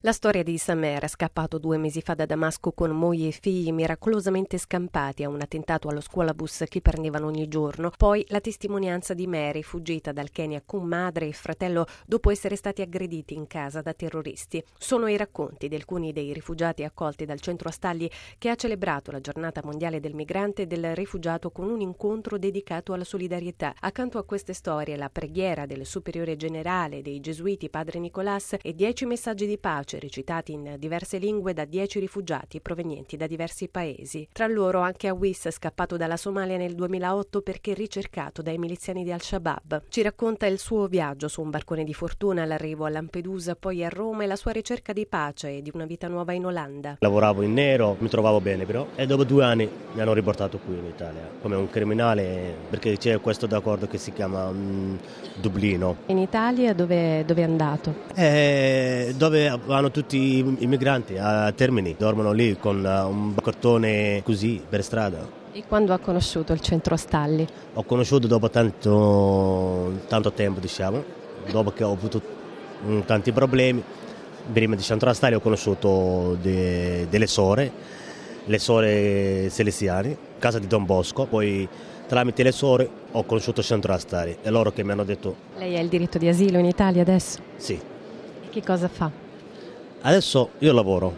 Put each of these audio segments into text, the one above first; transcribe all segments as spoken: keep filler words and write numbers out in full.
La storia di Samer, scappato due mesi fa da Damasco con moglie e figli miracolosamente scampati a un attentato allo scuolabus che prendevano ogni giorno. Poi la testimonianza di Mary, fuggita dal Kenya con madre e fratello dopo essere stati aggrediti in casa da terroristi. Sono i racconti di alcuni dei rifugiati accolti dal centro Astalli, che ha celebrato la giornata mondiale del migrante e del rifugiato con un incontro dedicato alla solidarietà. Accanto a queste storie la preghiera del superiore generale dei gesuiti padre Nicolas e dieci messaggi di pace recitati in diverse lingue da dieci rifugiati provenienti da diversi paesi. Tra loro anche Awis, scappato dalla Somalia nel duemilaotto perché ricercato dai miliziani di Al-Shabaab. Ci racconta il suo viaggio su un barcone di fortuna, l'arrivo a Lampedusa, poi a Roma e la sua ricerca di pace e di una vita nuova in Olanda. Lavoravo in nero, mi trovavo bene però, e dopo due anni mi hanno riportato qui in Italia come un criminale, perché c'è questo d'accordo che si chiama um, Dublino. In Italia dove, dove è andato? Eh, dove vanno tutti i migranti a Termini, dormono lì con un cartone così per strada. E quando ha conosciuto il centro Astalli? Ho conosciuto dopo tanto, tanto tempo, diciamo, dopo che ho avuto tanti problemi. Prima di centro Astalli ho conosciuto de, delle sore, le sore Salesiane, casa di Don Bosco, poi tramite le sore ho conosciuto centro Astalli e loro che mi hanno detto... Lei ha il diritto di asilo in Italia adesso? Sì. E che cosa fa? Adesso io lavoro,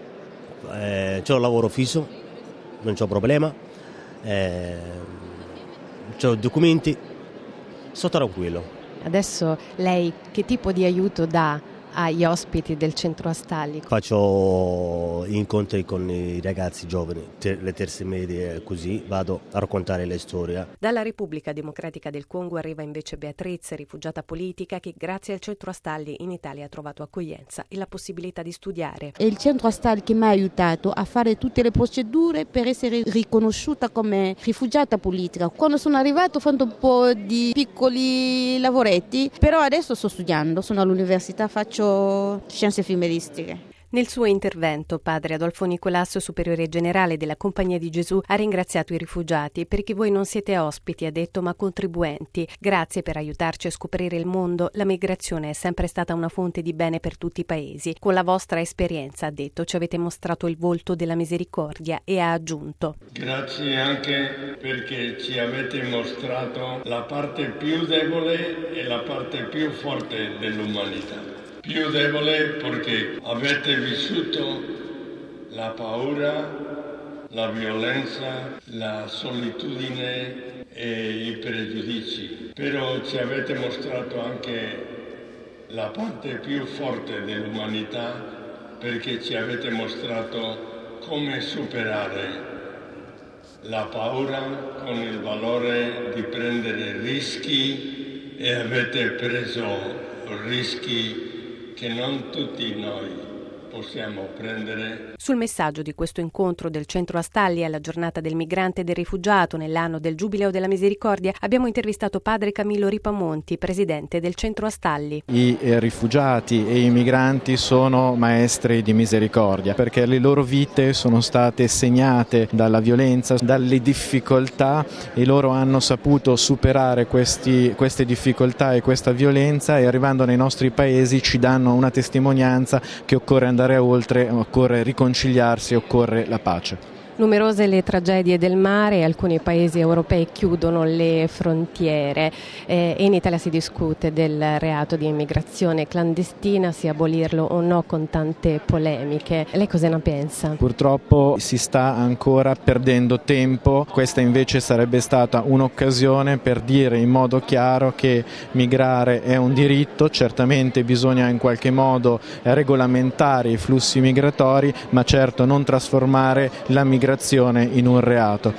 eh, c'ho un lavoro fisso, non c'ho problema, eh, c'ho documenti, sto tranquillo. Adesso lei che tipo di aiuto dà agli ospiti del centro Astalli? Faccio incontri con i ragazzi giovani, ter- le terze medie, così vado a raccontare le storie. Dalla Repubblica Democratica del Congo arriva invece Beatrice, rifugiata politica che grazie al centro Astalli in Italia ha trovato accoglienza e la possibilità di studiare. È il centro Astalli che mi ha aiutato a fare tutte le procedure per essere riconosciuta come rifugiata politica. Quando sono arrivata ho fatto un po' di piccoli lavoretti, però adesso sto studiando, sono all'università, faccio scienze filmeristiche. Nel suo intervento, padre Adolfo Nicolas, superiore generale della Compagnia di Gesù, ha ringraziato i rifugiati perché voi non siete ospiti, ha detto, ma contribuenti. Grazie per aiutarci a scoprire il mondo. La migrazione è sempre stata una fonte di bene per tutti i paesi. Con la vostra esperienza, ha detto, ci avete mostrato il volto della misericordia e ha aggiunto: grazie anche perché ci avete mostrato la parte più debole e la parte più forte dell'umanità. Più debole perché avete vissuto la paura, la violenza, la solitudine e i pregiudizi. Però ci avete mostrato anche la parte più forte dell'umanità perché ci avete mostrato come superare la paura con il valore di prendere rischi e avete preso rischi che non tutti noi possiamo prendere. Sul messaggio di questo incontro del centro Astalli alla giornata del migrante e del rifugiato nell'anno del Giubileo della Misericordia abbiamo intervistato padre Camillo Ripamonti, presidente del centro Astalli. I rifugiati e i migranti sono maestri di misericordia perché le loro vite sono state segnate dalla violenza, dalle difficoltà e loro hanno saputo superare questi, queste difficoltà e questa violenza e arrivando nei nostri paesi ci danno una testimonianza che occorre andare oltre, occorre riconciliarsi, occorre la pace. Numerose le tragedie del mare, alcuni paesi europei chiudono le frontiere eh, e in Italia si discute del reato di immigrazione clandestina, se abolirlo o no con tante polemiche. Lei cosa ne pensa? Purtroppo si sta ancora perdendo tempo, questa invece sarebbe stata un'occasione per dire in modo chiaro che migrare è un diritto, certamente bisogna in qualche modo regolamentare i flussi migratori, ma certo non trasformare la migrazione in un reato.